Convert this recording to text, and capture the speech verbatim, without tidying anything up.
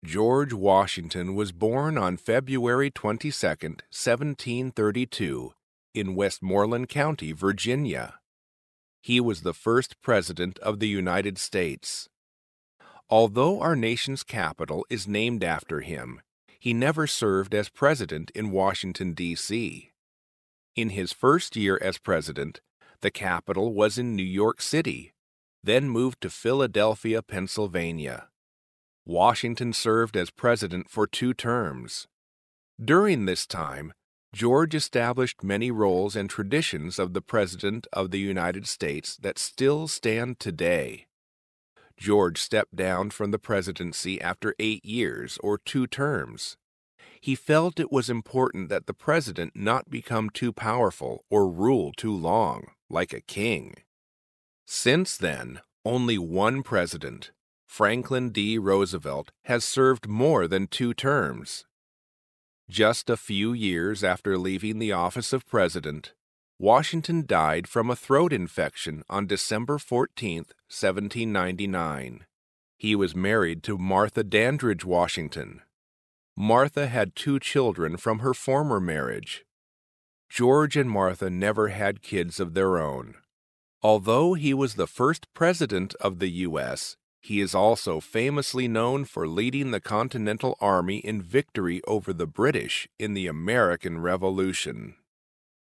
George Washington was born on February twenty-second, seventeen thirty-two, in Westmoreland County, Virginia. He was the first President of the United States. Although our nation's capital is named after him, he never served as president in Washington, D C In his first year as president, the capital was in New York City, then moved to Philadelphia, Pennsylvania. Washington served as president for two terms. During this time, George established many roles and traditions of the President of the United States that still stand today. George stepped down from the presidency after eight years or two terms. He felt it was important that the president not become too powerful or rule too long, like a king. Since then, only one president, Franklin D. Roosevelt, has served more than two terms. Just a few years after leaving the office of president, Washington died from a throat infection on December fourteenth, seventeen ninety-nine. He was married to Martha Dandridge Washington. Martha had two children from her former marriage. George and Martha never had kids of their own. Although he was the first president of the U S, he is also famously known for leading the Continental Army in victory over the British in the American Revolution.